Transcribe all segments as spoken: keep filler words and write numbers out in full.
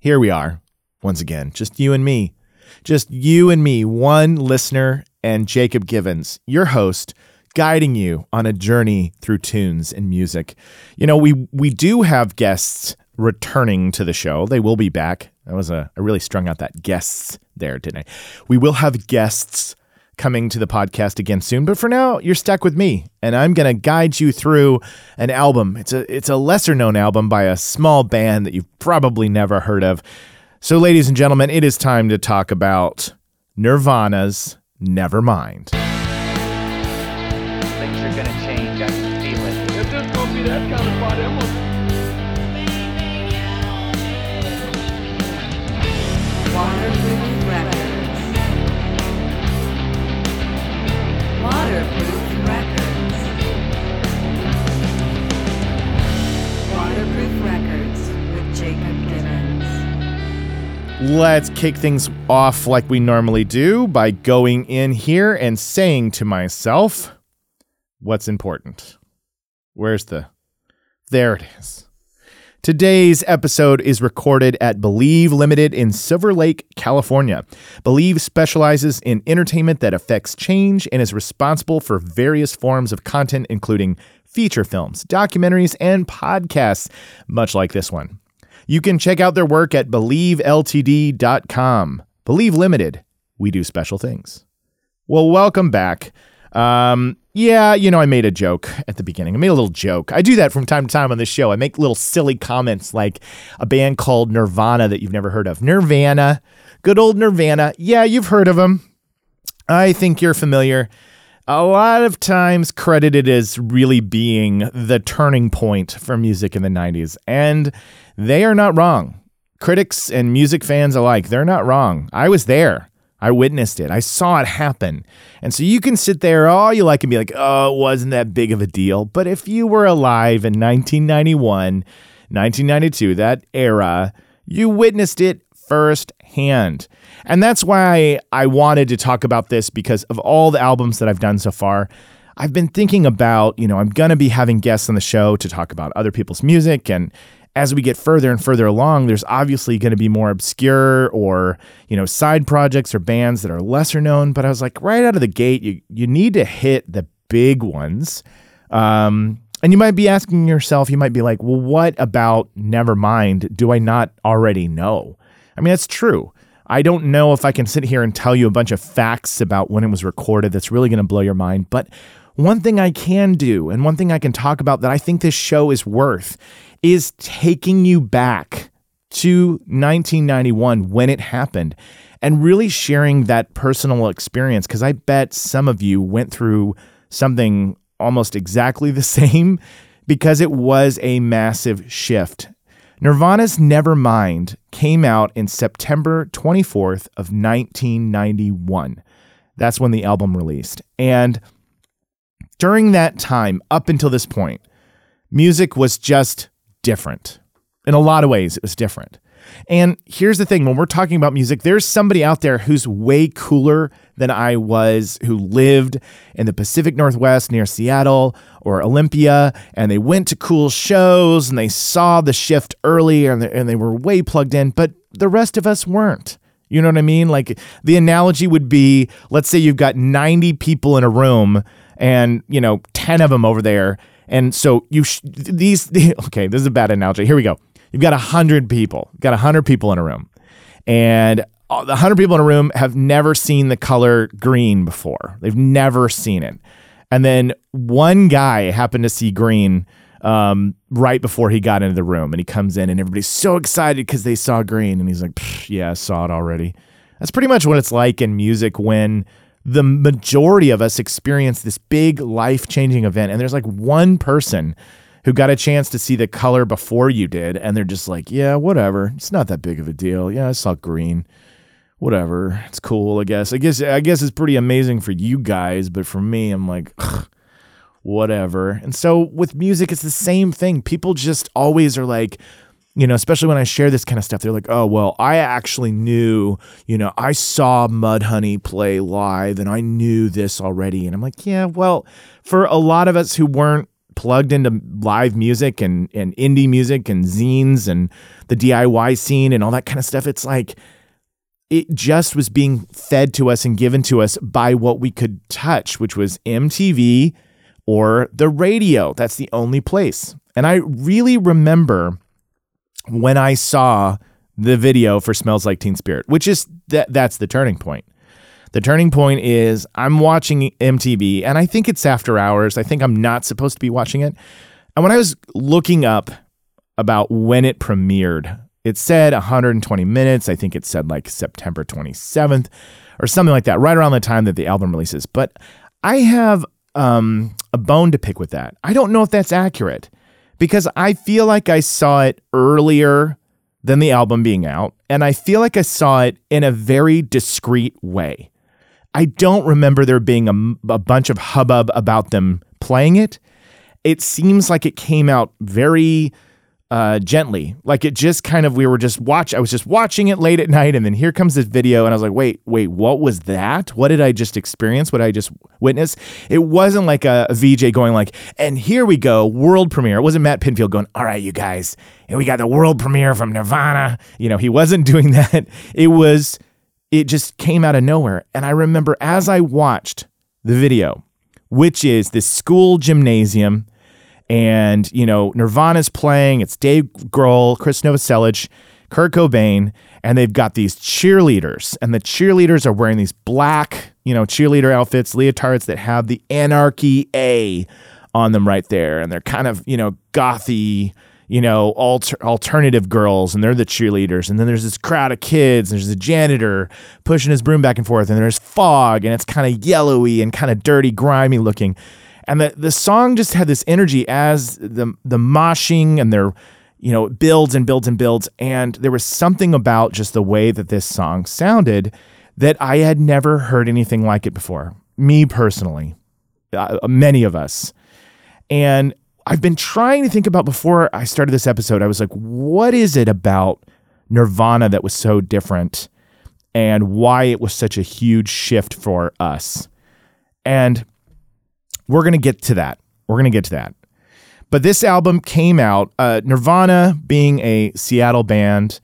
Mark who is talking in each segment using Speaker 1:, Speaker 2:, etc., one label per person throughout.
Speaker 1: here we are, once again, just you and me. Just you and me, one listener, and Jacob Givens, your host, guiding you on a journey through tunes and music. You know, we we do have guests returning to the show. They will be back. That was a, I really strung out that guests there, didn't I? We will have guests coming to the podcast again soon, but for now, you're stuck with me, and I'm going to guide you through an album. It's a it's a lesser-known album by a small band that you've probably never heard of. So, ladies and gentlemen, it is time to talk about Nirvana's Nevermind.
Speaker 2: Things are gonna change, I can feel it.
Speaker 3: If this gonna be that kind of party, I'm gonna...
Speaker 4: Waterproof Records. Waterproof Records. Waterproof Records with Jacob Givens.
Speaker 1: Let's kick things off like we normally do by going in here and saying to myself, what's important? Where's the... There it is. Today's episode is recorded at Believe Limited in Silver Lake, California. Believe specializes in entertainment that affects change and is responsible for various forms of content, including feature films, documentaries, and podcasts, much like this one. You can check out their work at believe l t d dot com. Believe Limited, we do special things. Well, welcome back. Um, yeah, you know, I made a joke at the beginning. I made a little joke. I do that from time to time on this show. I make little silly comments like a band called Nirvana that you've never heard of. Nirvana, good old Nirvana. Yeah, you've heard of them. I think you're familiar. A lot of times credited as really being the turning point for music in the nineties. And they are not wrong. Critics and music fans alike, they're not wrong. I was there. I witnessed it. I saw it happen. And so you can sit there all you like and be like, oh, it wasn't that big of a deal. But if you were alive in nineteen ninety-one, nineteen ninety-two, that era, you witnessed it firsthand. And that's why I wanted to talk about this, because of all the albums that I've done so far, I've been thinking about, you know, I'm going to be having guests on the show to talk about other people's music. And as we get further and further along, there's obviously going to be more obscure or, you know, side projects or bands that are lesser known. But I was like, right out of the gate, you, you need to hit the big ones. Um, and you might be asking yourself, you might be like, well, what about Nevermind do I not already know? I mean, that's true. I don't know if I can sit here and tell you a bunch of facts about when it was recorded that's really going to blow your mind. But one thing I can do, and one thing I can talk about that I think this show is worth, is taking you back to nineteen ninety-one when it happened and really sharing that personal experience, because I bet some of you went through something almost exactly the same, because it was a massive shift. Nirvana's Nevermind came out in September twenty-fourth of nineteen ninety-one. That's when the album released. And during that time, up until this point, music was just different. In a lot of ways, it was different. And here's the thing, when we're talking about music, there's somebody out there who's way cooler than I was, who lived in the Pacific Northwest near Seattle or Olympia, and they went to cool shows and they saw the shift early and they, and they were way plugged in, but the rest of us weren't. You know what I mean? Like, the analogy would be, let's say you've got ninety people in a room and, you know, ten of them over there. And so you, sh- these, okay, this is a bad analogy. Here we go. You've got a hundred people, you've got a hundred people in a room, and the hundred people in a room have never seen the color green before. They've never seen it. And then one guy happened to see green um, right before he got into the room, and he comes in and everybody's so excited because they saw green, and he's like, yeah, I saw it already. That's pretty much what it's like in music when the majority of us experience this big life-changing event, and there's like one person who got a chance to see the color before you did, and they're just like, yeah, whatever. It's not that big of a deal. Yeah, I saw green. Whatever. It's cool, I guess. I guess I guess it's pretty amazing for you guys, but for me, I'm like, ugh, whatever. And so with music, it's the same thing. People just always are like, you know, especially when I share this kind of stuff, they're like, oh, well, I actually knew, you know, I saw Mudhoney play live and I knew this already. And I'm like, yeah, well, for a lot of us who weren't plugged into live music and, and indie music and zines and the D I Y scene and all that kind of stuff. It's like it just was being fed to us and given to us by what we could touch, which was M T V or the radio. That's the only place. And I really remember when I saw the video for Smells Like Teen Spirit, which is that that's the turning point. The turning point is I'm watching M T V, and I think it's after hours. I think I'm not supposed to be watching it. And when I was looking up about when it premiered, it said one hundred twenty minutes. I think it said like September twenty-seventh or something like that, right around the time that the album releases. But I have um, a bone to pick with that. I don't know if that's accurate because I feel like I saw it earlier than the album being out, and I feel like I saw it in a very discreet way. I don't remember there being a, a bunch of hubbub about them playing it. It seems like it came out very uh, gently, like it just kind of, we were just watch. I was just watching it late at night, and then here comes this video, and I was like, wait, wait, what was that? What did I just experience? What did I just witness? It wasn't like a, a V J going like, and here we go, world premiere. It wasn't Matt Pinfield going, all right, you guys, and we got the world premiere from Nirvana. You know, he wasn't doing that. It was, it just came out of nowhere. And I remember as I watched the video, which is this school gymnasium, and, you know, Nirvana's playing, it's Dave Grohl, Chris Novoselic, Kurt Cobain, and they've got these cheerleaders, and the cheerleaders are wearing these black, you know, cheerleader outfits, leotards that have the Anarchy A on them right there, and they're kind of, you know, gothy, you know, alter, alternative girls, and they're the cheerleaders, and then there's this crowd of kids, and there's a janitor pushing his broom back and forth, and there's fog, and it's kind of yellowy and kind of dirty, grimy looking. And the, the song just had this energy as the the moshing and their, you know, it builds and builds and builds. And there was something about just the way that this song sounded that I had never heard anything like it before. Me personally, uh, many of us. And I've been trying to think about, before I started this episode, I was like, what is it about Nirvana that was so different and why it was such a huge shift for us? And we're going to get to that. We're going to get to that. But this album came out, uh, Nirvana being a Seattle band,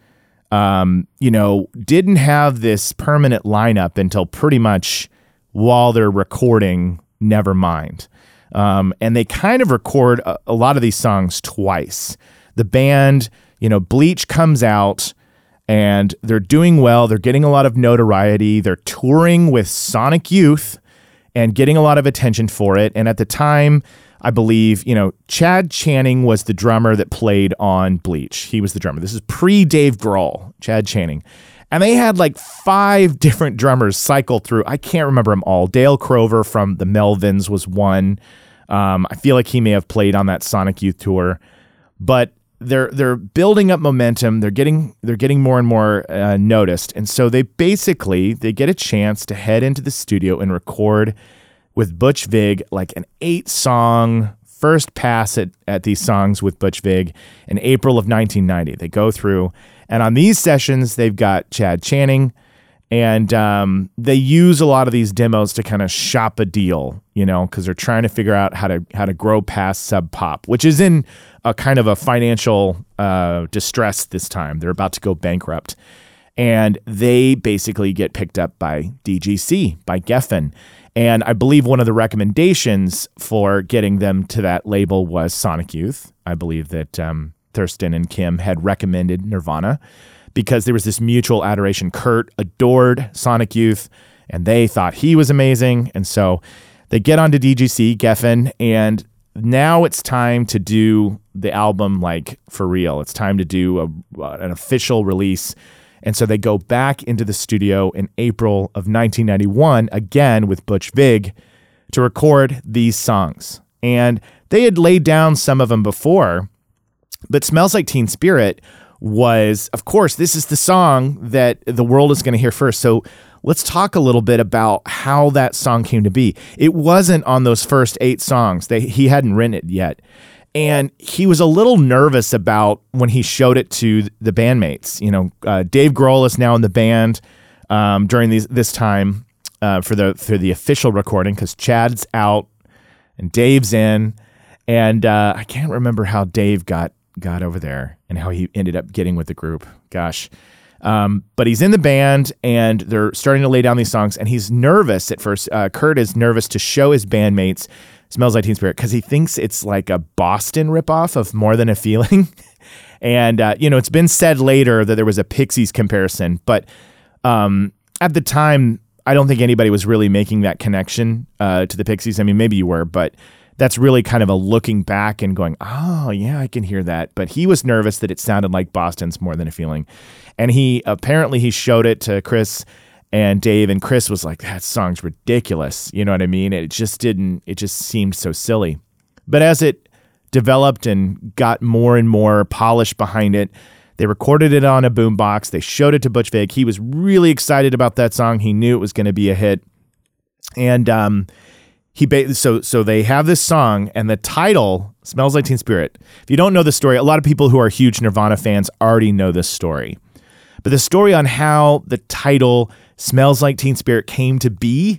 Speaker 1: um, you know, didn't have this permanent lineup until pretty much while they're recording Nevermind. Um, and they kind of record a, a lot of these songs twice. The band, you know, Bleach comes out and they're doing well. They're getting a lot of notoriety. They're touring with Sonic Youth and getting a lot of attention for it. And at the time, I believe, you know, Chad Channing was the drummer that played on Bleach. He was the drummer. This is pre-Dave Grohl, Chad Channing. And they had like five different drummers cycle through. I can't remember them all. Dale Crover from the Melvins was one. Um, I feel like he may have played on that Sonic Youth tour. But they're they're building up momentum. They're getting they're getting more and more uh, noticed, and so they basically they get a chance to head into the studio and record with Butch Vig like an eight song first pass at at these songs with Butch Vig in April of nineteen ninety. They go through, and on these sessions they've got Chad Channing, and um, they use a lot of these demos to kind of shop a deal, you know, because they're trying to figure out how to how to grow past Sub Pop, which is in a kind of a financial uh, distress this time. They're about to go bankrupt. And they basically get picked up by D G C, by Geffen. And I believe one of the recommendations for getting them to that label was Sonic Youth. I believe that um, Thurston and Kim had recommended Nirvana because there was this mutual adoration. Kurt adored Sonic Youth, and they thought he was amazing. And so they get onto D G C, Geffen, and now it's time to do the album like for real. It's time to do a, an official release. And so they go back into the studio in April of nineteen ninety-one, again with Butch Vig, to record these songs. And they had laid down some of them before, but Smells Like Teen Spirit was, of course, this is the song that the world is going to hear first. So let's talk a little bit about how that song came to be. It wasn't on those first eight songs. They, he hadn't written it yet. And he was a little nervous about when he showed it to the bandmates. You know, uh, Dave Grohl is now in the band um, during these, this time uh, for the for the official recording because Chad's out and Dave's in. And uh, I can't remember how Dave got got over there and how he ended up getting with the group. Gosh. Um, but he's in the band and they're starting to lay down these songs, and he's nervous at first. Uh, Kurt is nervous to show his bandmates Smells Like Teen Spirit because he thinks it's like a Boston ripoff of More Than a Feeling. And, uh, you know, it's been said later that there was a Pixies comparison, but um, at the time, I don't think anybody was really making that connection uh, to the Pixies. I mean, maybe you were, but that's really kind of a looking back and going, oh, yeah, I can hear that. But he was nervous that it sounded like Boston's More Than a Feeling. And he apparently he showed it to Chris and Dave, and Chris was like, that song's ridiculous. You know what I mean? It just didn't, it just seemed so silly. But as it developed and got more and more polish behind it, they recorded it on a boombox. They showed it to Butch Vig. He was really excited about that song. He knew it was going to be a hit. And, um, He ba- so so they have this song, and the title, Smells Like Teen Spirit. If you don't know the story, a lot of people who are huge Nirvana fans already know this story. But the story on how the title Smells Like Teen Spirit came to be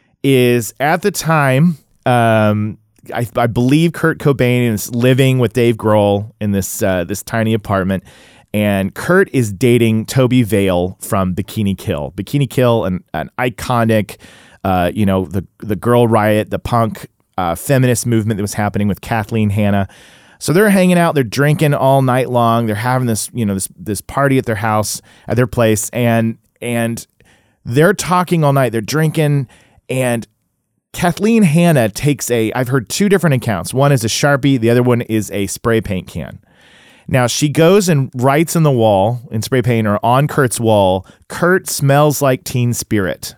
Speaker 1: is at the time, um, I, I believe Kurt Cobain is living with Dave Grohl in this uh, this tiny apartment, and Kurt is dating Toby Vale from Bikini Kill. Bikini Kill, an, an iconic... Uh, you know, the the girl riot, the punk uh, feminist movement that was happening with Kathleen Hanna. So they're hanging out, they're drinking all night long. They're having this, you know, this this party at their house, at their place, and and they're talking all night. They're drinking, and Kathleen Hanna takes a. I've heard two different accounts. One is a Sharpie, the other one is a spray paint can. Now she goes and writes on the wall in spray paint or on Kurt's wall, "Kurt smells like Teen Spirit."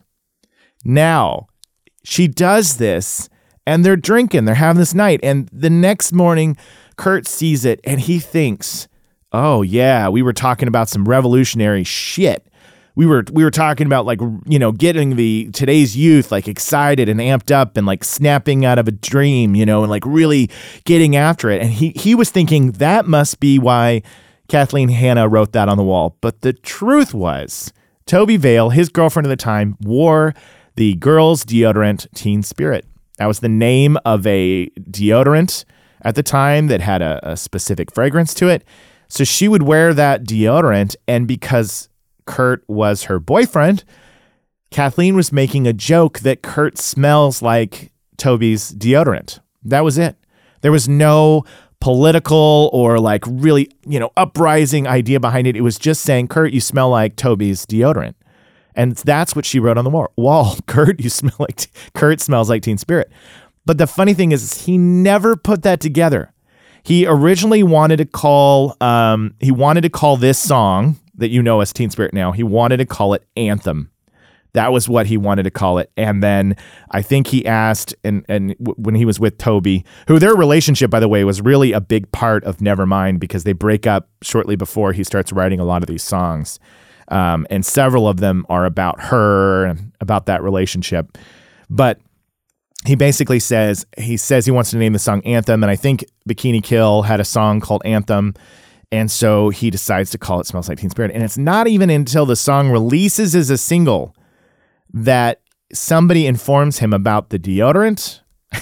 Speaker 1: Now, she does this, and they're drinking. They're having this night. And the next morning, Kurt sees it, and he thinks, oh, yeah, we were talking about some revolutionary shit. We were we were talking about, like, you know, getting the today's youth, like, excited and amped up and, like, snapping out of a dream, you know, and, like, really getting after it. And he, he was thinking that must be why Kathleen Hanna wrote that on the wall. But the truth was, Toby Vale, his girlfriend at the time, wore the girls' deodorant Teen Spirit. That was the name of a deodorant at the time that had a, a specific fragrance to it. So she would wear that deodorant, and because Kurt was her boyfriend, Kathleen was making a joke that Kurt smells like Toby's deodorant. That was it. There was no political or like really, you know, uprising idea behind it. It was just saying, Kurt, you smell like Toby's deodorant. And that's what she wrote on the wall. Kurt, you smell like, Kurt smells like Teen Spirit. But the funny thing is, he never put that together. He originally wanted to call, um, he wanted to call this song that you know as Teen Spirit now, he wanted to call it Anthem. That was what he wanted to call it. And then I think he asked, and and w- when he was with Toby, who their relationship, by the way, was really a big part of Nevermind, because they break up shortly before he starts writing a lot of these songs. Um, and several of them are about her and about that relationship. But he basically says, he says he wants to name the song Anthem. And I think Bikini Kill had a song called Anthem. And so he decides to call it Smells Like Teen Spirit. And it's not even until the song releases as a single that somebody informs him about the deodorant.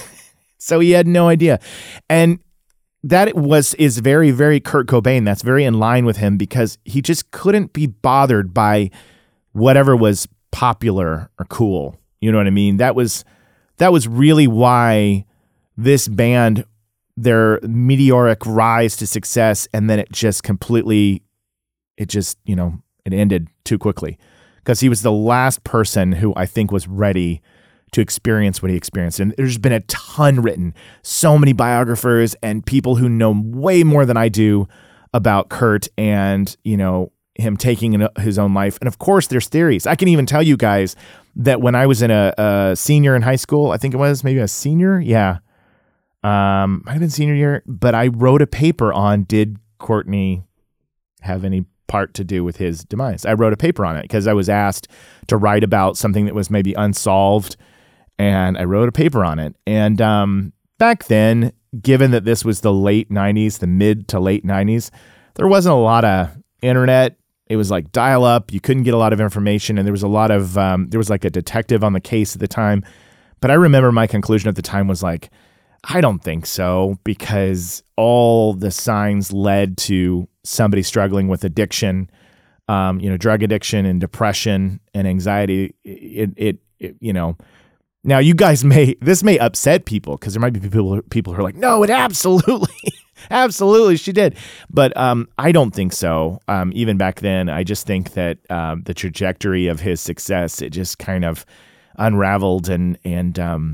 Speaker 1: So he had no idea. And that was is very, very Kurt Cobain. That's very in line with him, because he just couldn't be bothered by whatever was popular or cool. You know what I mean? That was that was really why this band, their meteoric rise to success, and then it just completely, it just, you know, it ended too quickly, because he was the last person who I think was ready to experience what he experienced. And there's been a ton written, so many biographers and people who know way more than I do about Kurt and, you know, him taking his own life. And of course, there's theories. I can even tell you guys that when I was in a, a senior in high school, I think it was maybe a senior. Yeah. Um, might have been senior year, but I wrote a paper on, did Courtney have any part to do with his demise? I wrote a paper on it because I was asked to write about something that was maybe unsolved. And I wrote a paper on it. And um, back then, given that this was the late nineties, the mid to late nineties, there wasn't a lot of internet. It was like dial up. You couldn't get a lot of information. And there was a lot of, um, there was like a detective on the case at the time. But I remember my conclusion at the time was like, I don't think so, because all the signs led to somebody struggling with addiction, um, you know, drug addiction and depression and anxiety. It, it, it you know, now you guys may, this may upset people, because there might be people, people who are like, no, it absolutely, absolutely, she did. But um, I don't think so. Um, even back then, I just think that um, the trajectory of his success, it just kind of unraveled, and, and, um,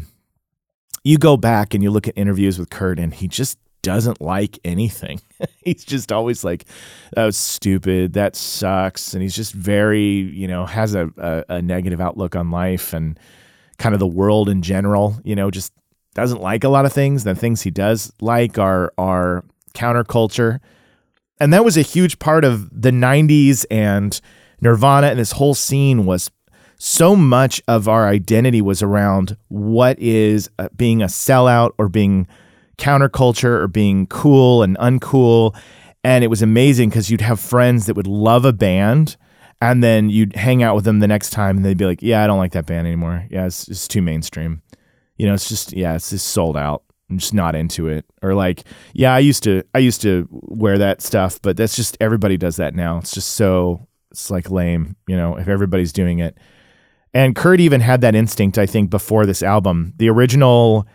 Speaker 1: you go back and you look at interviews with Kurt, and he just doesn't like anything. He's just always like, that was stupid, that sucks. And he's just very, you know, has a, a, a negative outlook on life and kind of the world in general, you know, just doesn't like a lot of things. The things he does like are, are counterculture. And that was a huge part of the nineties, and Nirvana and this whole scene was so much of our identity was around what is uh, being a sellout or being counterculture or being cool and uncool. And it was amazing because you'd have friends that would love a band, and then you'd hang out with them the next time and they'd be like, yeah, I don't like that band anymore. Yeah, it's, it's too mainstream. You know, it's just, yeah, it's just sold out. I'm just not into it. Or like, yeah, I used to, I used to wear that stuff, but that's just, everybody does that now. It's just so, it's like lame, you know, if everybody's doing it. And Kurt even had that instinct, I think, before this album. The original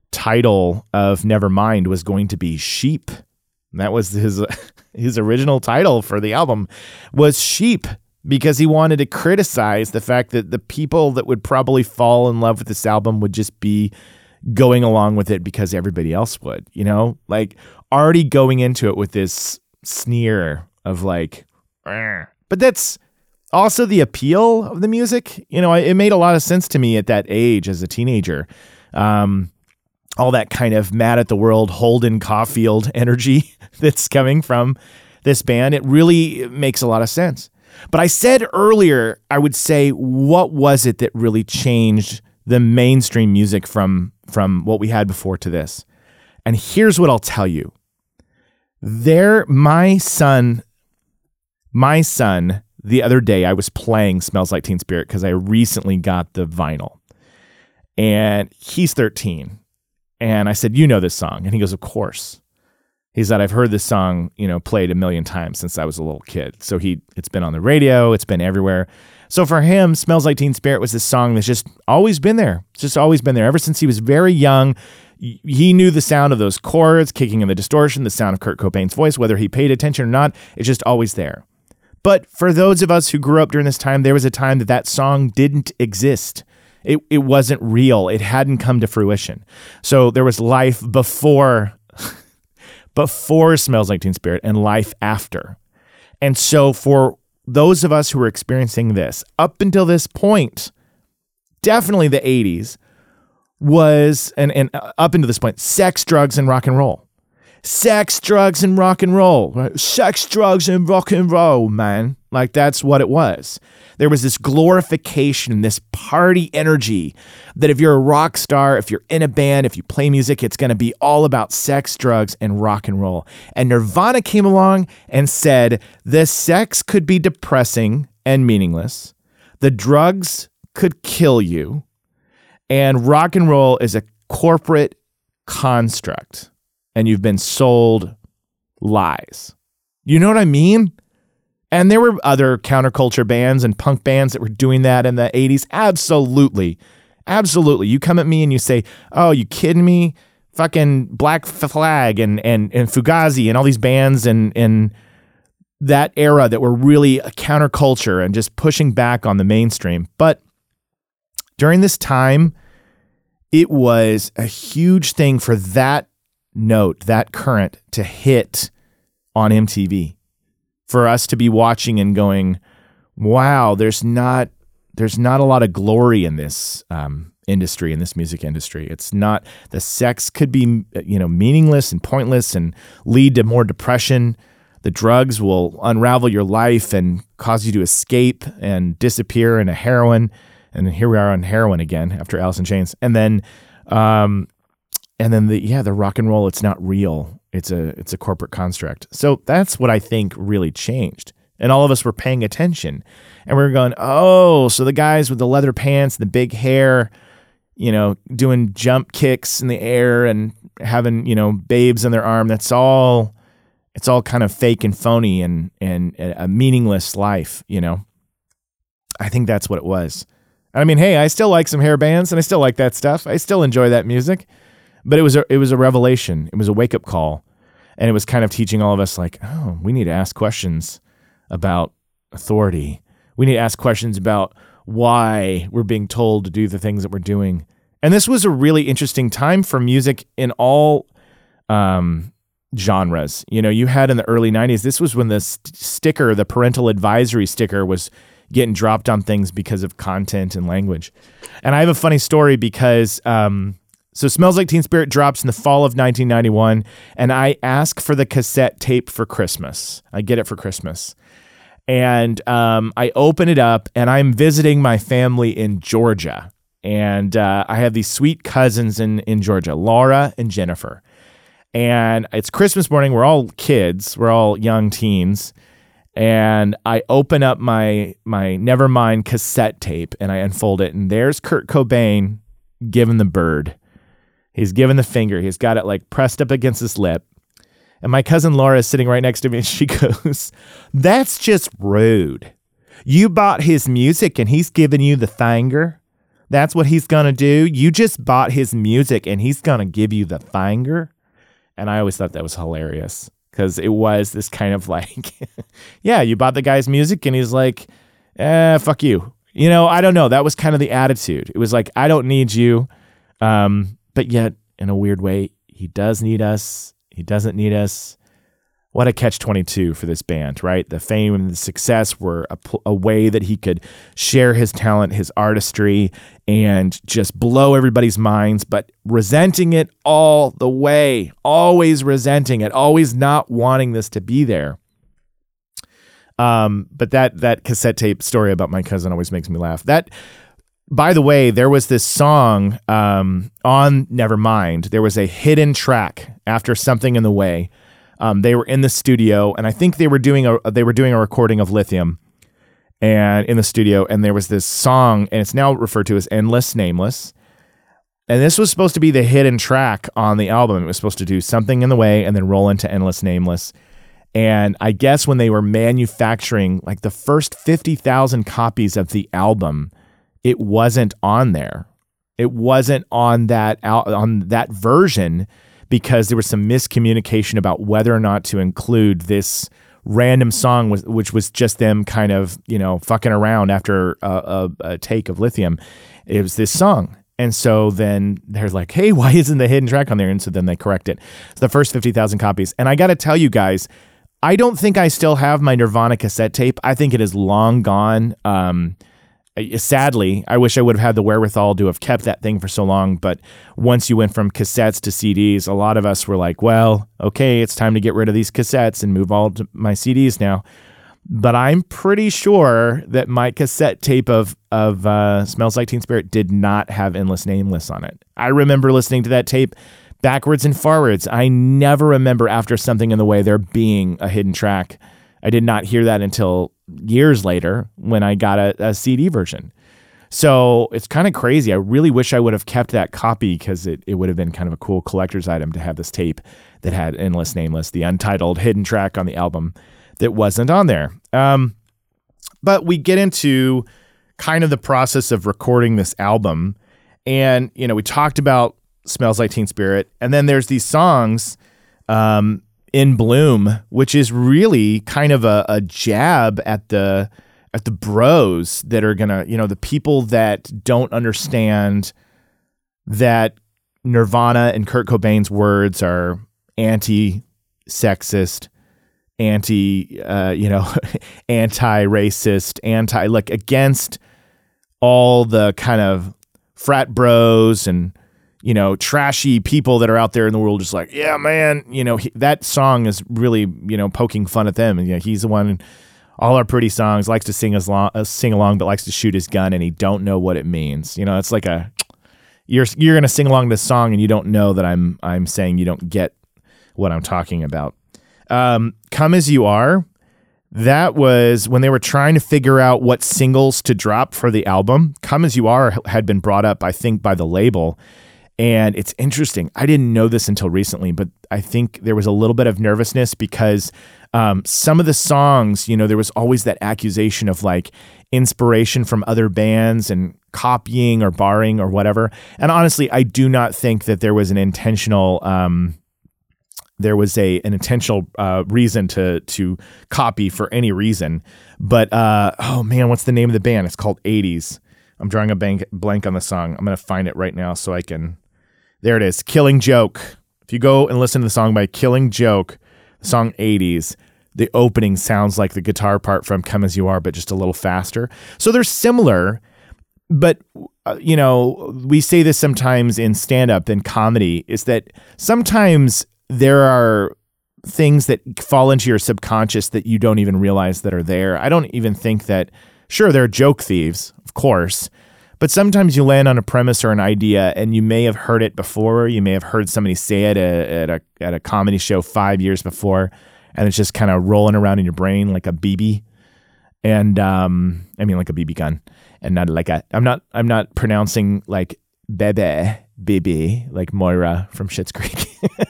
Speaker 1: title of Nevermind was going to be Sheep. That was his his original title for the album, was Sheep, because he wanted to criticize the fact that the people that would probably fall in love with this album would just be going along with it because everybody else would, you know? Like, already going into it with this sneer of like, "Argh." But that's also the appeal of the music. You know, it made a lot of sense to me at that age as a teenager. Um, all that kind of mad at the world, Holden Caulfield energy that's coming from this band. It really makes a lot of sense. But I said earlier, I would say, what was it that really changed the mainstream music from, from what we had before to this? And here's what I'll tell you. There, my son, my son, the other day, I was playing Smells Like Teen Spirit because I recently got the vinyl. And he's thirteen. And I said, you know this song? And he goes, of course. He said, I've heard this song, you know, played a million times since I was a little kid. So he, it's been on the radio. It's been everywhere. So for him, Smells Like Teen Spirit was this song that's just always been there. It's just always been there. Ever since he was very young, he knew the sound of those chords, kicking in the distortion, the sound of Kurt Cobain's voice, whether he paid attention or not, it's just always there. But for those of us who grew up during this time, there was a time that that song didn't exist. It it wasn't real. It hadn't come to fruition. So there was life before, before Smells Like Teen Spirit and life after. And so for those of us who were experiencing this, up until this point, definitely the eighties was, and, and up until this point, sex, drugs, and rock and roll. Sex, drugs, and rock and roll. Right? Sex, drugs, and rock and roll, man. Like, that's what it was. There was this glorification, this party energy that if you're a rock star, if you're in a band, if you play music, it's going to be all about sex, drugs, and rock and roll. And Nirvana came along and said, the sex could be depressing and meaningless. The drugs could kill you. And rock and roll is a corporate construct. And you've been sold lies. You know what I mean? And there were other counterculture bands and punk bands that were doing that in the eighties. Absolutely. Absolutely. You come at me and you say, oh, you kidding me? Fucking Black Flag and and and Fugazi and all these bands and in that era that were really a counterculture and just pushing back on the mainstream. But during this time, it was a huge thing for that note, that current to hit on M T V, for us to be watching and going, wow, there's not there's not a lot of glory in this um, industry, in this music industry. It's not, the sex could be, you know, meaningless and pointless and lead to more depression. The drugs will unravel your life and cause you to escape and disappear into heroin. And here we are on heroin again after Alice in Chains. And then um, And then the yeah, the rock and roll, it's not real. It's a it's a corporate construct. So that's what I think really changed. And all of us were paying attention. And we were going, oh, so the guys with the leather pants, the big hair, you know, doing jump kicks in the air and having, you know, babes in their arm. That's all, it's all kind of fake and phony and, and a meaningless life, you know. I think that's what it was. I mean, hey, I still like some hair bands and I still like that stuff. I still enjoy that music, but it was a, it was a revelation. It was a wake up call, and it was kind of teaching all of us like, oh, we need to ask questions about authority. We need to ask questions about why we're being told to do the things that we're doing. And this was a really interesting time for music in all um, genres. You know, you had in the early nineties, this was when the st- sticker, the parental advisory sticker was getting dropped on things because of content and language. And I have a funny story because, um, so Smells Like Teen Spirit drops in the fall of nineteen ninety-one, and I ask for the cassette tape for Christmas. I get it for Christmas. And um, I open it up, and I'm visiting my family in Georgia. And uh, I have these sweet cousins in, in Georgia, Laura and Jennifer. And it's Christmas morning. We're all kids. We're all young teens. And I open up my my Nevermind cassette tape and I unfold it, and there's Kurt Cobain giving the bird. He's giving the finger. He's got it like pressed up against his lip. And my cousin Laura is sitting right next to me, and she goes, "That's just rude. You bought his music and he's giving you the finger? That's what he's going to do? You just bought his music and he's going to give you the finger?" And I always thought that was hilarious. Because it was this kind of like, yeah, you bought the guy's music and he's like, eh, fuck you. You know, I don't know. That was kind of the attitude. It was like, I don't need you. Um, but yet, in a weird way, he does need us. He doesn't need us. What a catch twenty-two for this band, right? The fame and the success were a, a way that he could share his talent, his artistry, and just blow everybody's minds, but resenting it all the way, always resenting it, always not wanting this to be there. Um, but that that cassette tape story about my cousin always makes me laugh. That, by the way, there was this song um, on Nevermind. There was a hidden track after Something in the Way. Um, they were in the studio, and I think they were doing a they were doing a recording of Lithium, and in the studio, and there was this song, and it's now referred to as Endless Nameless. And this was supposed to be the hidden track on the album. It was supposed to do Something in the Way and then roll into Endless Nameless. And I guess when they were manufacturing like the first fifty thousand copies of the album, it wasn't on there. It wasn't on that al- on that version, because there was some miscommunication about whether or not to include this random song, with, which was just them kind of, you know, fucking around after a, a, a take of Lithium. It was this song. And so then they're like, hey, why isn't the hidden track on there? And so then they correct it. It's the first fifty thousand copies. And I got to tell you guys, I don't think I still have my Nirvana cassette tape. I think it is long gone. Um, Sadly, I wish I would have had the wherewithal to have kept that thing for so long. But once you went from cassettes to C Ds, a lot of us were like, well, okay, it's time to get rid of these cassettes and move all to my C Ds now. But I'm pretty sure that my cassette tape of, of uh, Smells Like Teen Spirit did not have Endless Nameless on it. I remember listening to that tape backwards and forwards. I never remember after Something in the Way there being a hidden track. I did not hear that until years later when I got a, a C D version. So it's kind of crazy. I really wish I would have kept that copy, because it, it would have been kind of a cool collector's item to have this tape that had Endless Nameless, the untitled hidden track on the album that wasn't on there. Um, but we get into kind of the process of recording this album. And, you know, we talked about Smells Like Teen Spirit. And then there's these songs, um, In Bloom, which is really kind of a, a jab at the at the bros that are gonna, you know, the people that don't understand that Nirvana and Kurt Cobain's words are anti-sexist, anti, uh, you know, anti-racist, anti, like against all the kind of frat bros and, you know, trashy people that are out there in the world, just like, yeah, man, you know, he, that song is really, you know, poking fun at them. And, you know, he's the one, all our pretty songs, likes to sing as long, uh, sing along, but likes to shoot his gun, and he don't know what it means. You know, it's like a, you're you're gonna sing along this song, and you don't know that I'm I'm saying you don't get what I'm talking about. Um, Come As You Are, That was when they were trying to figure out what singles to drop for the album. Come As You Are had been brought up, I think, by the label. And it's interesting. I didn't know this until recently, but I think there was a little bit of nervousness because um, some of the songs, you know, there was always that accusation of like inspiration from other bands and copying or borrowing or whatever. And honestly, I do not think that there was an intentional um, there was a an intentional uh, reason to to copy for any reason. But uh, oh man, what's the name of the band? It's called eighties. I'm drawing a blank blank on the song. I'm gonna find it right now so I can. There it is, Killing Joke. If you go and listen to the song by Killing Joke, the song eighties, the opening sounds like the guitar part from Come As You Are, but just a little faster. So they're similar, but uh, you know, we say this sometimes in stand-up and comedy, is that sometimes there are things that fall into your subconscious that you don't even realize that are there. I don't even think that, sure, there are joke thieves, of course, but sometimes you land on a premise or an idea and you may have heard it before. You may have heard somebody say it at a, at a comedy show five years before, and it's just kind of rolling around in your brain like a B B. And um, I mean, like a B B gun, and not like a, I'm not, I'm not pronouncing like bebe, baby, like Moira from Schitt's Creek.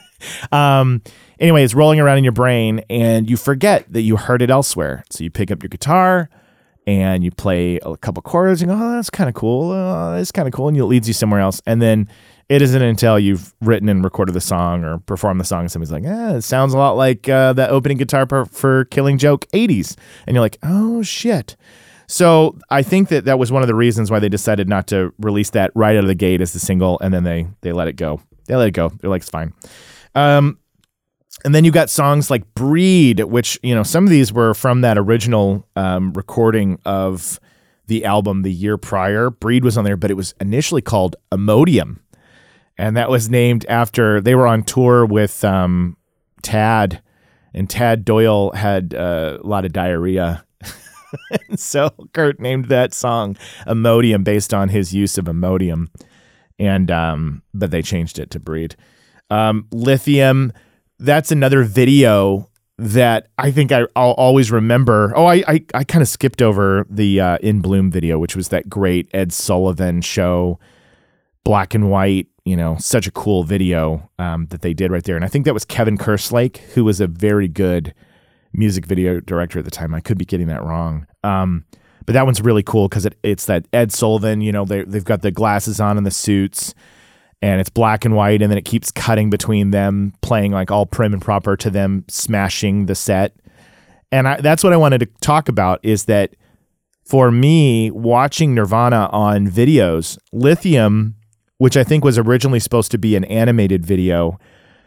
Speaker 1: um, anyway, it's rolling around in your brain and you forget that you heard it elsewhere. So you pick up your guitar and you play a couple chords and go, oh, that's kind of cool. Oh, that's kind of cool. And it leads you somewhere else. And then it isn't until you've written and recorded the song or performed the song and somebody's like, eh, it sounds a lot like uh, that opening guitar part for Killing Joke eighties. And you're like, oh, shit. So I think that that was one of the reasons why they decided not to release that right out of the gate as the single, and then they they let it go. They let it go. They're like, it's fine. Um, and then you got songs like Breed, which, you know, some of these were from that original um, recording of the album the year prior. Breed was on there, but it was initially called Imodium. And that was named after, they were on tour with um, Tad, and Tad Doyle had uh, a lot of diarrhea. And so Kurt named that song Imodium based on his use of Imodium. And, um, but they changed it to Breed. Um, Lithium, that's another video that I think I, I'll always remember. Oh, I I, I kind of skipped over the uh, In Bloom video, which was that great Ed Sullivan show, black and white, you know, such a cool video um, that they did right there. And I think that was Kevin Kerslake, who was a very good music video director at the time. I could be getting that wrong. Um, but that one's really cool because it, it's that Ed Sullivan, you know, they, they've got the glasses on and the suits, and it's black and white, and then it keeps cutting between them playing like all prim and proper to them smashing the set. And I, that's what I wanted to talk about, is that for me, watching Nirvana on videos, Lithium, which I think was originally supposed to be an animated video,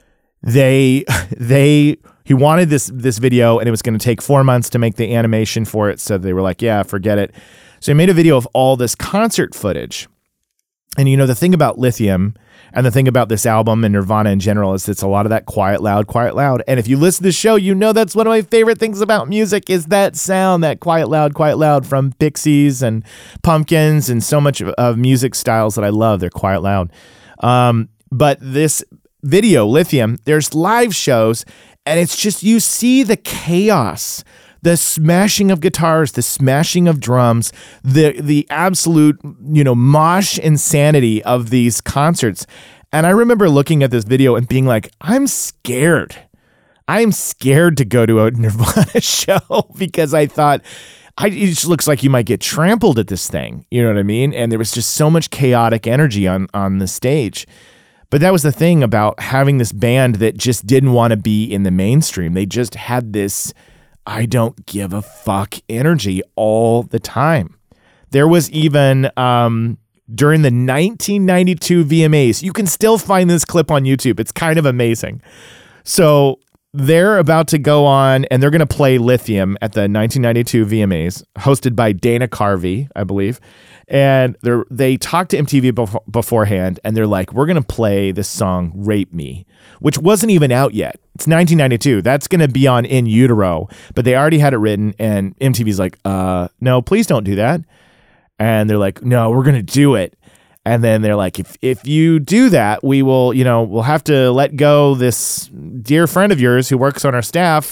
Speaker 1: they they he wanted this this video, and it was going to take four months to make the animation for it. So they were like, yeah, forget it. So he made a video of all this concert footage. And, you know, the thing about Lithium and the thing about this album and Nirvana in general is it's a lot of that quiet, loud, quiet, loud. And if you listen to the show, you know that's one of my favorite things about music is that sound, that quiet, loud, quiet, loud from Pixies and Pumpkins and so much of, of music styles that I love. They're quiet, loud. Um, but this video, Lithium, there's live shows, and it's just, you see the chaos, the smashing of guitars, the smashing of drums, the the absolute, you know, mosh insanity of these concerts. And I remember looking at this video and being like, I'm scared. I'm scared to go to a Nirvana show because I thought, I, it just looks like you might get trampled at this thing. You know what I mean? And there was just so much chaotic energy on, on the stage. But that was the thing about having this band that just didn't want to be in the mainstream. They just had this I don't give a fuck energy all the time. There was even um, during the nineteen ninety-two V M As, you can still find this clip on YouTube. It's kind of amazing. So they're about to go on and they're going to play Lithium at the nineteen ninety-two V M As, hosted by Dana Carvey, I believe. And they they talked to M T V befo- beforehand, and they're like, we're going to play this song, Rape Me, which wasn't even out yet. It's nineteen ninety-two. That's going to be on In Utero, but they already had it written, and M T V's like, uh, no, please don't do that. And they're like, no, we're going to do it. And then they're like, if if you do that, we will, you know, we'll have to let go this dear friend of yours who works on our staff.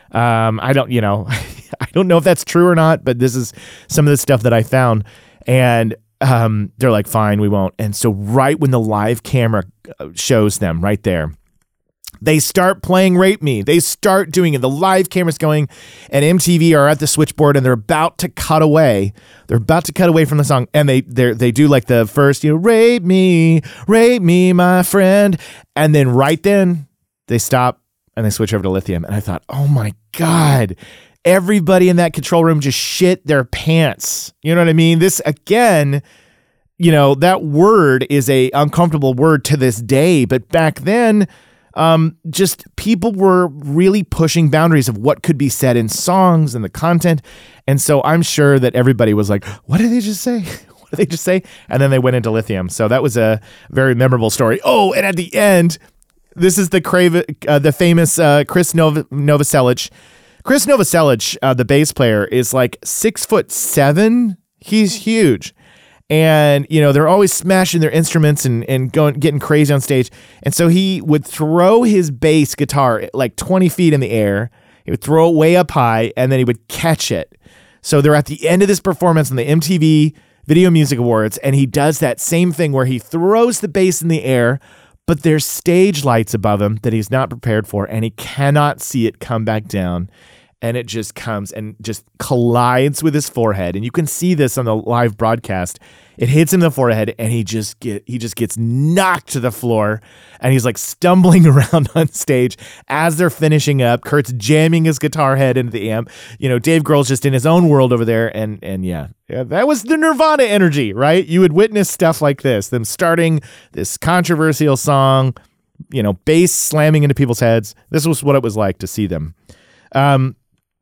Speaker 1: Um, I don't, you know, I don't know if that's true or not, but this is some of the stuff that I found. And um, they're like, fine, we won't. And so right when the live camera shows them right there, they start playing Rape Me. They start doing it. The live camera's going, and M T V are at the switchboard, and they're about to cut away. They're about to cut away from the song, and they they they do like the first, you know, rape me, rape me, my friend. And then right then, they stop, and they switch over to Lithium. And I thought, oh my God, everybody in that control room just shit their pants. You know what I mean? This, again, you know, that word is a uncomfortable word to this day, but back then, Um, just people were really pushing boundaries of what could be said in songs and the content. And so I'm sure that everybody was like, what did they just say? What did they just say? And then they went into Lithium. So that was a very memorable story. Oh, and at the end, this is the crave, uh, the famous uh, Chris Nov- Novoselic. Chris Novoselic, uh, the bass player, is like six foot seven. He's huge. And, you know, they're always smashing their instruments and, and going, getting crazy on stage. And so he would throw his bass guitar like twenty feet in the air. He would throw it way up high, and then he would catch it. So they're at the end of this performance on the M T V Video Music Awards, and he does that same thing where he throws the bass in the air, but there's stage lights above him that he's not prepared for, and he cannot see it come back down. And it just comes and just collides with his forehead. And you can see this on the live broadcast. It hits him in the forehead, and he just get he just gets knocked to the floor. And he's like stumbling around on stage as they're finishing up. Kurt's jamming his guitar head into the amp. You know, Dave Grohl's just in his own world over there. And and yeah, yeah, that was the Nirvana energy, right? You would witness stuff like this, them starting this controversial song, you know, bass slamming into people's heads. This was what it was like to see them. Um,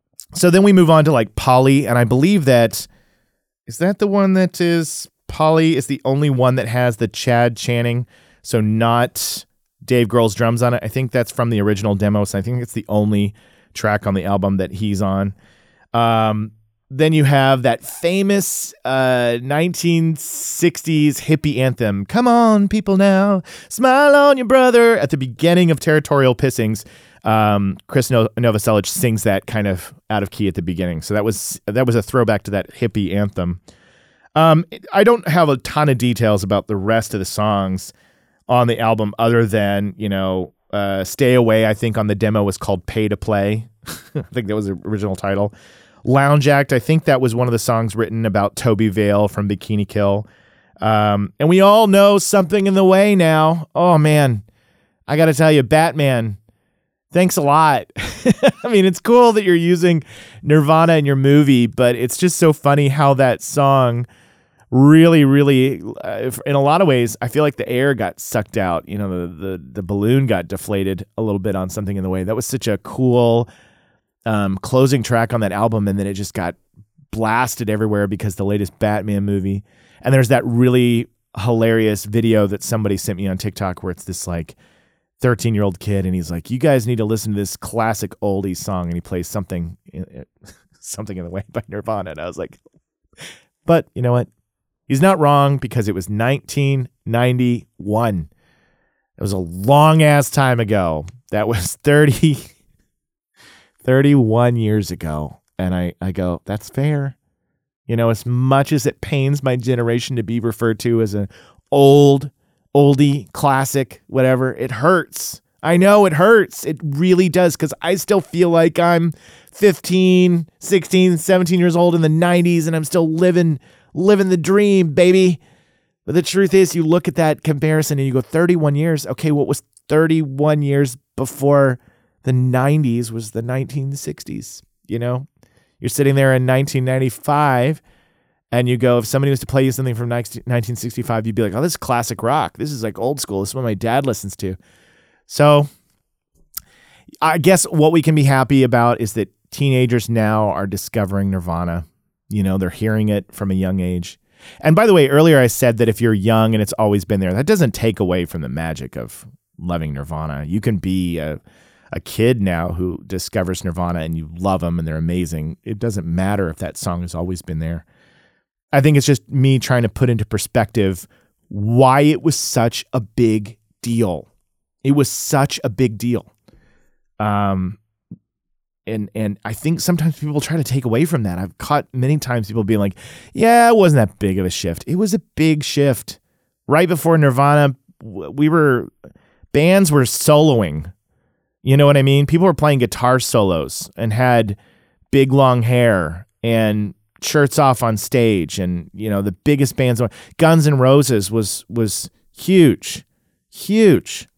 Speaker 1: So then we move on to like Polly, and I believe that, is that the one that is, Polly is the only one that has the Chad Channing, so not Dave Grohl's drums on it. I think that's from the original demo, so I think it's the only track on the album that he's on. Um, then you have that famous uh, nineteen sixties hippie anthem, Come On People Now, Smile on Your Brother, at the beginning of Territorial Pissings. Um, Chris no- Novoselic sings that kind of out of key at the beginning. So that was that was a throwback to that hippie anthem. Um, I don't have a ton of details about the rest of the songs on the album other than, you know, uh, Stay Away, I think on the demo was called Pay to Play. I think that was the original title. Lounge Act, I think that was one of the songs written about Toby Vale from Bikini Kill. Um, and we all know Something in the Way now. Oh, man. I got to tell you, Batman, thanks a lot. I mean, it's cool that you're using Nirvana in your movie, but it's just so funny how that song really, really, uh, in a lot of ways, I feel like the air got sucked out. You know, the, the, the balloon got deflated a little bit on Something in the Way. That was such a cool um, closing track on that album, and then it just got blasted everywhere because the latest Batman movie. And there's that really hilarious video that somebody sent me on TikTok where it's this like thirteen-year-old kid, and he's like, you guys need to listen to this classic oldie song, and he plays something something in the Way by Nirvana. And I was like, but you know what? He's not wrong, because it was nineteen ninety-one. It was a long-ass time ago. That was thirty, thirty-one years ago. And I, I go, that's fair. You know, as much as it pains my generation to be referred to as an old oldie, classic, whatever, it hurts. I know it hurts. It really does, because I still feel like I'm fifteen, sixteen, seventeen years old in the nineties, and I'm still living living the dream, baby. But the truth is, you look at that comparison and you go, thirty-one years. Okay, what was thirty-one years before the nineties was the nineteen sixties, you know? You're sitting there in nineteen ninety-five, and you go, if somebody was to play you something from nineteen sixty-five, you'd be like, oh, this is classic rock. This is like old school. This is what my dad listens to. So I guess what we can be happy about is that teenagers now are discovering Nirvana. You know, they're hearing it from a young age. And by the way, earlier I said that if you're young and it's always been there, that doesn't take away from the magic of loving Nirvana. You can be a, a kid now who discovers Nirvana and you love them and they're amazing. It doesn't matter if that song has always been there. I think it's just me trying to put into perspective why it was such a big deal. It was such a big deal. Um, and and I think sometimes people try to take away from that. I've caught many times people being like, yeah, it wasn't that big of a shift. It was a big shift. Right before Nirvana, we were, bands were soloing. You know what I mean? People were playing guitar solos and had big long hair and shirts off on stage. And, you know, the biggest bands, Guns N' Roses was was huge, huge.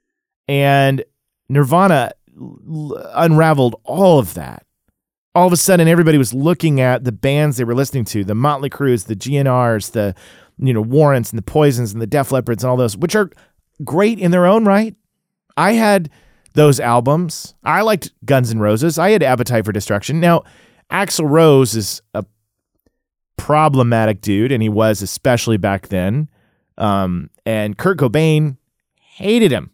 Speaker 1: And Nirvana unraveled all of that. All of a sudden, everybody was looking at the bands they were listening to, the Motley Crues, the G N Rs, the, you know, Warrants and the Poisons and the Def Leppards and all those, which are great in their own right. I had those albums. I liked Guns N' Roses. I had Appetite for Destruction. Now, Axl Rose is a problematic dude, and he was especially back then. Um, and Kurt Cobain hated him.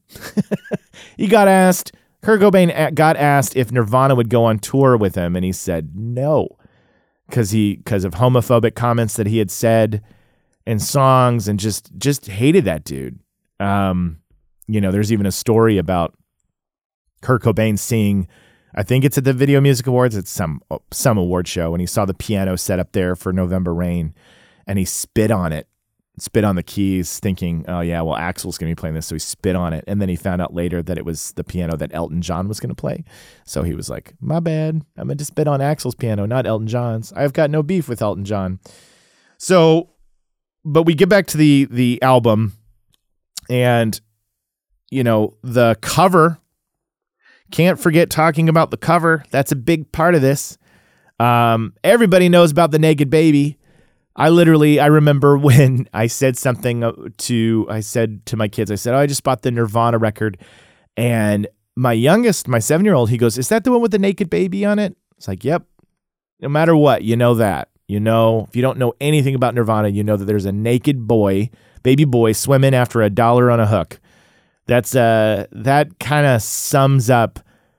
Speaker 1: He got asked, Kurt Cobain got asked if Nirvana would go on tour with him, and he said no, because he because of homophobic comments that he had said in songs, and just just hated that dude. Um, you know, there's even a story about Kurt Cobain seeing, I think it's at the Video Music Awards, it's some some award show, and he saw the piano set up there for November Rain, and he spit on it. Spit on the keys, thinking, oh yeah, well, Axl's going to be playing this, so he spit on it. And then he found out later that it was the piano that Elton John was going to play. So he was like, my bad, I meant to spit on Axl's piano, not Elton John's. I've got no beef with Elton John. So, but we get back to the the album, and, you know, the cover, can't forget talking about the cover. That's a big part of this. Um, everybody knows about the naked baby. I literally, I remember when I said something to, I said to my kids, I said, oh, I just bought the Nirvana record. And my youngest, my seven-year-old, he goes, is that the one with the naked baby on it? It's like, yep. No matter what, you know that. You know, if you don't know anything about Nirvana, you know that there's a naked boy, baby boy, swimming after a dollar on a hook. That's, uh, that kind of sums up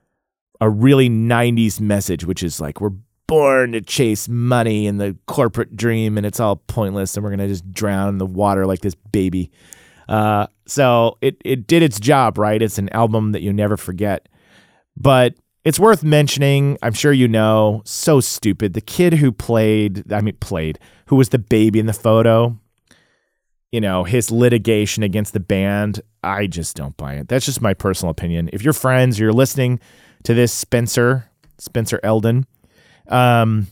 Speaker 1: a really nineties message, which is like, we're born to chase money and the corporate dream, and it's all pointless, and we're gonna just drown in the water like this baby. Uh, so it it did its job, right? It's an album that you never forget. But it's worth mentioning, I'm sure you know, so stupid. The kid who played, I mean played, who was the baby in the photo, you know, his litigation against the band, I just don't buy it. That's just my personal opinion. If you're friends, you're listening to this, Spencer, Spencer Eldon, Um,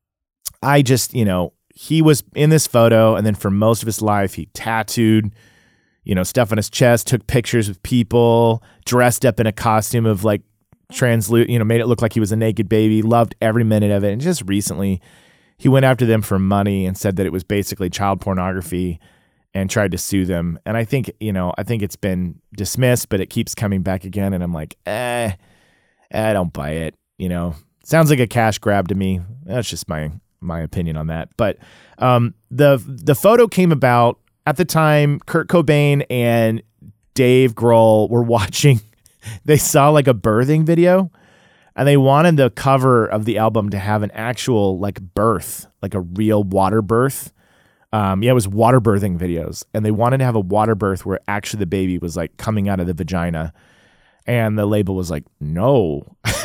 Speaker 1: I just, you know, he was in this photo, and then for most of his life, he tattooed, you know, stuff on his chest, took pictures with people, dressed up in a costume of like translucent, you know, made it look like he was a naked baby, loved every minute of it. And just recently, he went after them for money and said that it was basically child pornography and tried to sue them. And I think, you know, I think it's been dismissed, but it keeps coming back again. And I'm like, eh, I don't buy it, you know. Sounds like a cash grab to me. That's just my my opinion on that. But um, the the photo came about at the time Kurt Cobain and Dave Grohl were watching. They saw like a birthing video, and they wanted the cover of the album to have an actual like birth, like a real water birth. Um, yeah, it was water birthing videos, and they wanted to have a water birth where actually the baby was like coming out of the vagina. And the label was like, no.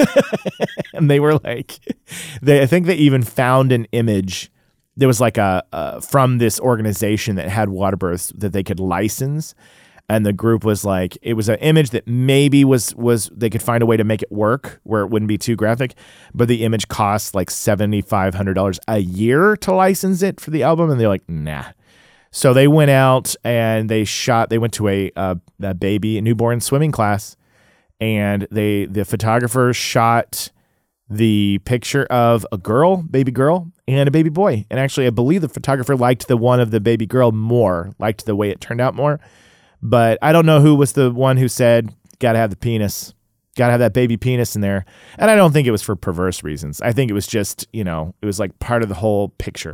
Speaker 1: And they were like, they, I think they even found an image. There was like a, uh, from this organization that had water births that they could license. And the group was like, it was an image that maybe was, was they could find a way to make it work where it wouldn't be too graphic. But the image costs like seven thousand five hundred dollars a year to license it for the album. And they're like, nah. So they went out and they shot, they went to a, a, a baby, a newborn swimming class. And they, the photographer shot the picture of a girl, baby girl, and a baby boy. And actually, I believe the photographer liked the one of the baby girl more, liked the way it turned out more. But I don't know who was the one who said, gotta have the penis, gotta have that baby penis in there. And I don't think it was for perverse reasons. I think it was just, you know, it was like part of the whole picture.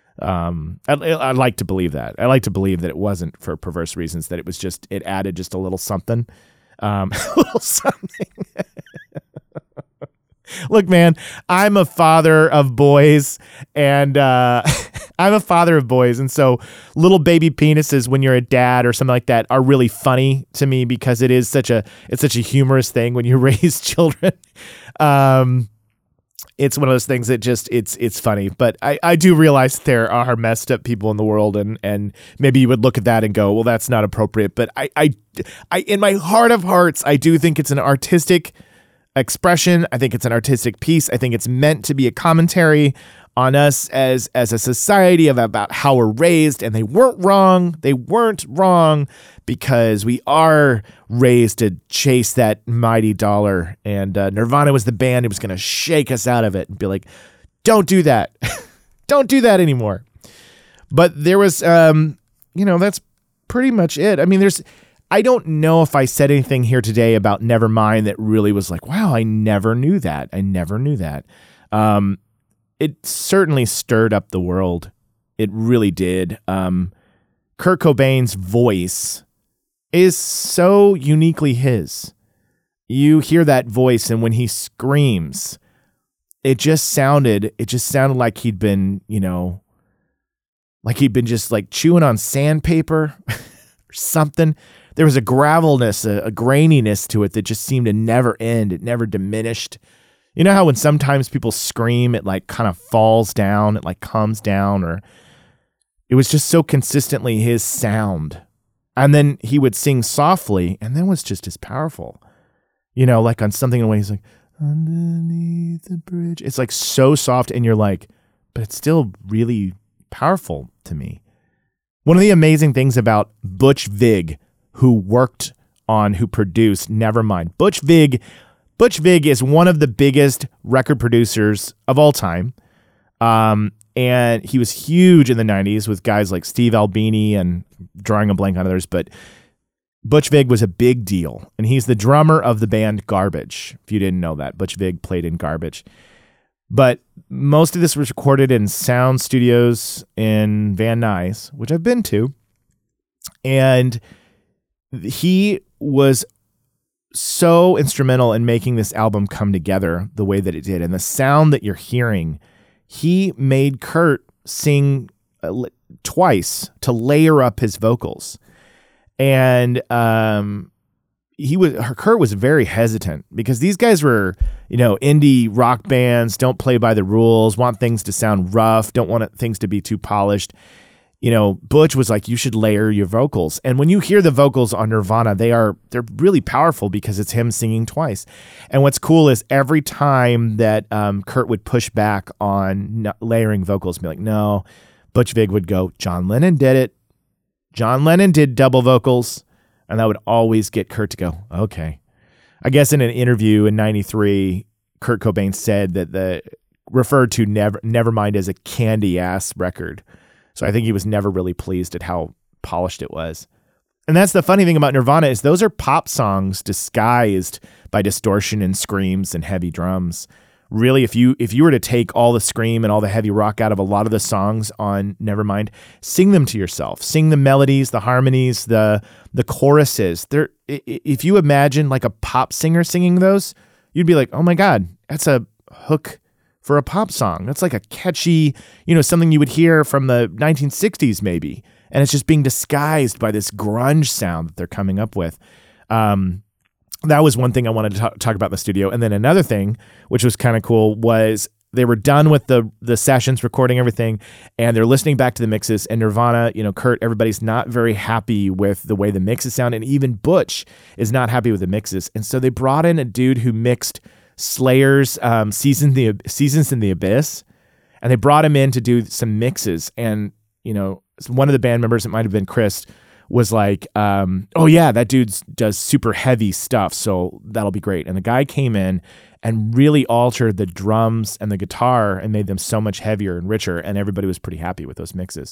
Speaker 1: Um, I, I like to believe that. I like to believe that it wasn't for perverse reasons, that it was just, it added just a little something. Um, a little something. Look, man, I'm a father of boys, and uh, I'm a father of boys, and so little baby penises when you're a dad or something like that are really funny to me because it is such a it's such a humorous thing when you raise children. Um, it's one of those things that just it's it's funny, but I, I do realize there are messed up people in the world, and and maybe you would look at that and go, well, that's not appropriate. But I I, I in my heart of hearts, I do think it's an artistic expression. I think it's an artistic piece. I think it's meant to be a commentary on us as as a society of about how we're raised, and they weren't wrong. They weren't wrong because we are raised to chase that mighty dollar. And uh, Nirvana was the band who was going to shake us out of it and be like, "Don't do that, don't do that anymore." But there was, um, you know, that's pretty much it. I mean, there's. I don't know if I said anything here today about Nevermind that really was like, wow, I never knew that. I never knew that. Um, it certainly stirred up the world. It really did. Um, Kurt Cobain's voice is so uniquely his. You hear that voice, and when he screams, it just sounded, it just sounded like he'd been, you know, like he'd been just like chewing on sandpaper or something. There was a gravelness, a, a graininess to it that just seemed to never end. It never diminished. You know how when sometimes people scream, it like kind of falls down, it like comes down, or it was just so consistently his sound. And then he would sing softly, and then was just as powerful. You know, like on something in a way he's like, underneath the bridge. It's like so soft, and you're like, but it's still really powerful to me. One of the amazing things about Butch Vig, who worked on, who produced Nevermind. Butch Vig, Butch Vig is one of the biggest record producers of all time. Um, and he was huge in the nineties with guys like Steve Albini and drawing a blank on others. But Butch Vig was a big deal. And he's the drummer of the band Garbage. If you didn't know that, Butch Vig played in Garbage. But most of this was recorded in sound studios in Van Nuys, which I've been to. And he was so instrumental in making this album come together the way that it did. And the sound that you're hearing, he made Kurt sing uh, twice to layer up his vocals. And um, he was Kurt was very hesitant because these guys were, you know, indie rock bands, don't play by the rules, want things to sound rough, don't want things to be too polished. You know, Butch was like, you should layer your vocals. And when you hear the vocals on Nirvana, they are, they're really powerful because it's him singing twice. And what's cool is every time that um, Kurt would push back on n- layering vocals, be like, no, Butch Vig would go, John Lennon did it. John Lennon did double vocals. And that would always get Kurt to go, okay. I guess in an interview in ninety-three, Kurt Cobain said that the, referred to Never, Nevermind as a candy ass record. So I think he was never really pleased at how polished it was. And that's the funny thing about Nirvana is those are pop songs disguised by distortion and screams and heavy drums. Really, if you if you were to take all the scream and all the heavy rock out of a lot of the songs on Nevermind, sing them to yourself. Sing the melodies, the harmonies, the the choruses. They're, if you imagine like a pop singer singing those, you'd be like, oh my God, that's a hook for a pop song. That's like a catchy, you know, something you would hear from the nineteen sixties maybe. And it's just being disguised by this grunge sound that they're coming up with. Um, that was one thing I wanted to talk, talk about in the studio. And then another thing, which was kind of cool, was they were done with the the sessions, recording everything, and they're listening back to the mixes. And Nirvana, you know, Kurt, everybody's not very happy with the way the mixes sound. And even Butch is not happy with the mixes. And so they brought in a dude who mixed Slayer's um, Seasons, the, Seasons in the Abyss, and they brought him in to do some mixes. And, you know, one of the band members, it might have been Chris, was like, um, oh yeah, that dude does super heavy stuff, so that'll be great. And the guy came in and really altered the drums and the guitar and made them so much heavier and richer, and everybody was pretty happy with those mixes.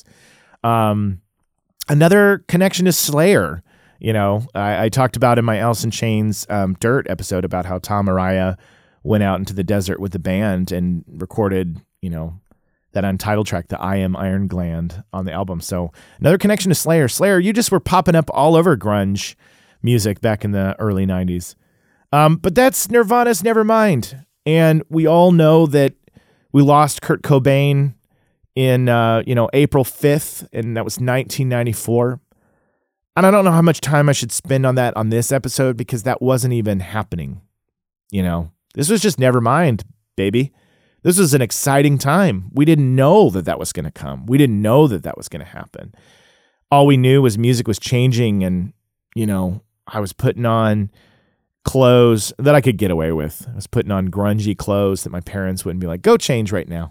Speaker 1: Um, another connection is Slayer. You know, I, I talked about in my Alice in Chains um, Dirt episode about how Tom Araya went out into the desert with the band and recorded, you know, that untitled track, the I Am Iron Gland, on the album. So another connection to Slayer. Slayer, you just were popping up all over grunge music back in the early nineties. Um, but that's Nirvana's Nevermind. And we all know that we lost Kurt Cobain in, uh, you know, April fifth, and that was nineteen ninety-four. And I don't know how much time I should spend on that on this episode because that wasn't even happening. You know, this was just Nevermind, baby. This was an exciting time. We didn't know that that was going to come. We didn't know that that was going to happen. All we knew was music was changing, and, you know, I was putting on clothes that I could get away with. I was putting on grungy clothes that my parents wouldn't be like, go change right now.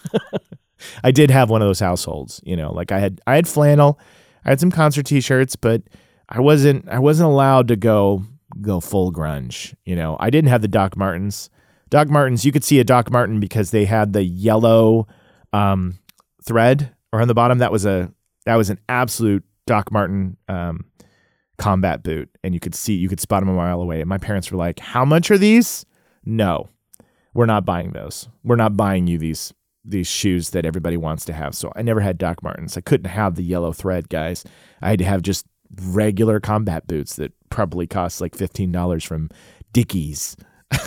Speaker 1: I did have one of those households, you know, like I had, I had flannel, I had some concert t-shirts, but I wasn't, I wasn't allowed to go, go full grunge. You know, I didn't have the Doc Martens. Doc Martens, you could see a Doc Marten because they had the yellow um, thread around the bottom. That was a, that was an absolute Doc Marten um, combat boot. And you could see, you could spot them a mile away. And my parents were like, how much are these? No, we're not buying those. We're not buying you these these shoes that everybody wants to have. So I never had Doc Martens. I couldn't have the yellow thread, guys. I had to have just regular combat boots that probably cost like fifteen dollars from Dickies.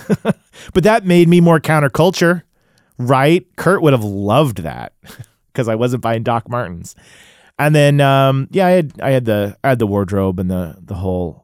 Speaker 1: But that made me more counterculture, right? Kurt would have loved that because I wasn't buying Doc Martens. And then, um, yeah, I had I had the I had the wardrobe and the the whole,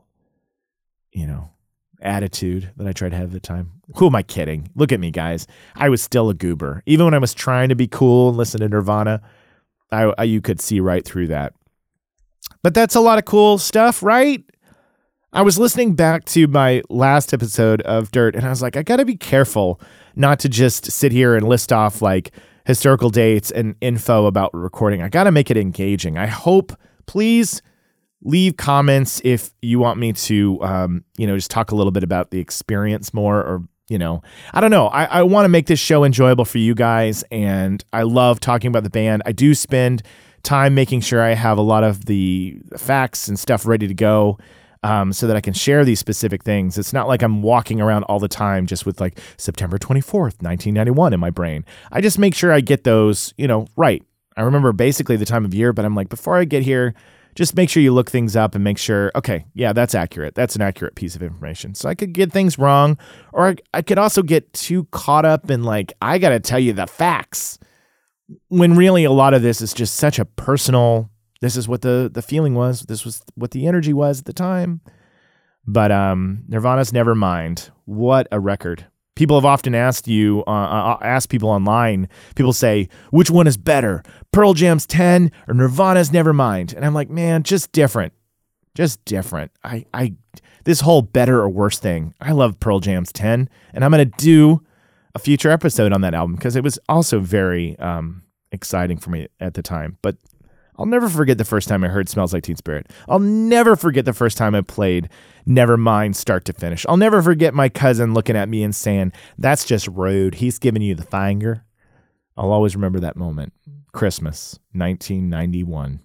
Speaker 1: you know, attitude that I tried to have at the time. Who am I kidding? Look at me, guys. I was still a goober. Even when I was trying to be cool and listen to Nirvana, I, I you could see right through that. But that's a lot of cool stuff, right? I was listening back to my last episode of Dirt, and I was like, I got to be careful not to just sit here and list off like historical dates and info about recording. I got to make it engaging. I hope, please leave comments if you want me to, um, you know, just talk a little bit about the experience more, or, you know, I don't know. I, I want to make this show enjoyable for you guys, and I love talking about the band. I do spend time making sure I have a lot of the facts and stuff ready to go, um, so that I can share these specific things. It's not like I'm walking around all the time just with like September twenty-fourth, nineteen ninety-one in my brain. I just make sure I get those, you know, right. I remember basically the time of year, but I'm like, before I get here, just make sure you look things up and make sure, okay, yeah, that's accurate. That's an accurate piece of information. So I could get things wrong, or I, I could also get too caught up in like, I got to tell you the facts, when really a lot of this is just such a personal, this is what the, the feeling was. This was what the energy was at the time. But um, Nirvana's Nevermind, what a record. People have often asked you, uh, uh, asked people online, people say, which one is better, Pearl Jam's ten or Nirvana's Nevermind? And I'm like, man, just different. Just different. I, I, this whole better or worse thing, I love Pearl Jam's ten, and I'm going to do a future episode on that album because it was also very um, exciting for me at the time. But I'll never forget the first time I heard Smells Like Teen Spirit. I'll never forget the first time I played Nevermind start to finish. I'll never forget my cousin looking at me and saying, that's just rude. He's giving you the finger. I'll always remember that moment. Christmas, nineteen ninety-one.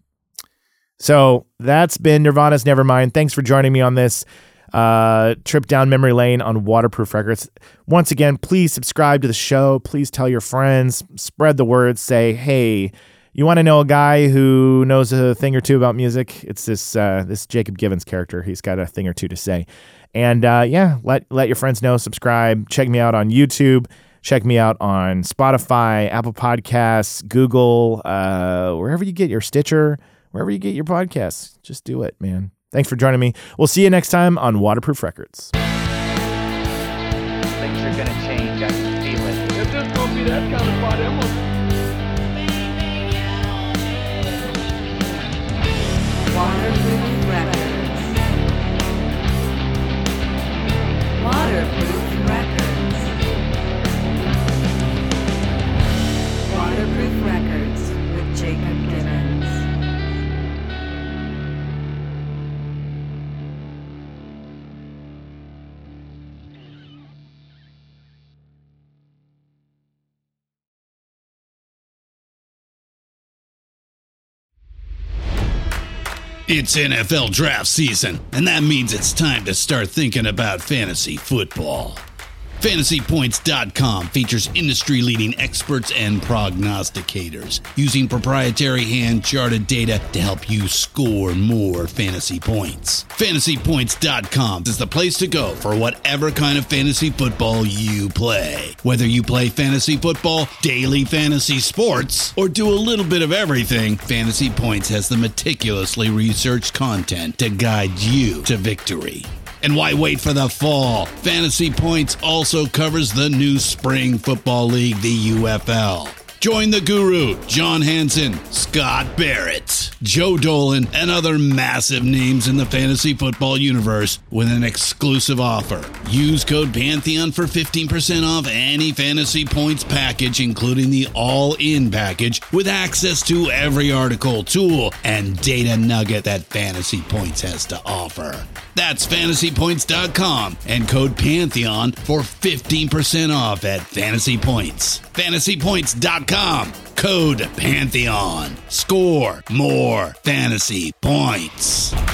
Speaker 1: So that's been Nirvana's Nevermind. Thanks for joining me on this uh, trip down memory lane on Waterproof Records. Once again, please subscribe to the show. Please tell your friends. Spread the word. Say, hey, you want to know a guy who knows a thing or two about music? It's this uh, this Jacob Givens character. He's got a thing or two to say. And uh, yeah, let let your friends know. Subscribe. Check me out on YouTube. Check me out on Spotify, Apple Podcasts, Google, uh, wherever you get your Stitcher, wherever you get your podcasts. Just do it, man. Thanks for joining me. We'll see you next time on Waterproof Records.
Speaker 2: Things are gonna change. I can feel it.
Speaker 3: If this gonna be that kind of party, I'm gonna
Speaker 4: Waterproof Records. Waterproof Records. Waterproof Records with Jacob Givens.
Speaker 5: It's N F L draft season, and that means it's time to start thinking about fantasy football. Fantasy Points dot com features industry-leading experts and prognosticators using proprietary hand-charted data to help you score more fantasy points. Fantasy Points dot com is the place to go for whatever kind of fantasy football you play. Whether you play fantasy football, daily fantasy sports, or do a little bit of everything, Fantasy Points has the meticulously researched content to guide you to victory. And why wait for the fall? Fantasy Points also covers the new spring football league, the U F L. Join the guru, John Hansen, Scott Barrett, Joe Dolan, and other massive names in the fantasy football universe with an exclusive offer. Use code Pantheon for fifteen percent off any Fantasy Points package, including the all-in package, with access to every article, tool, and data nugget that Fantasy Points has to offer. That's Fantasy Points dot com and code Pantheon for fifteen percent off at Fantasy Points. Fantasy Points dot com, code Pantheon. Score more fantasy points.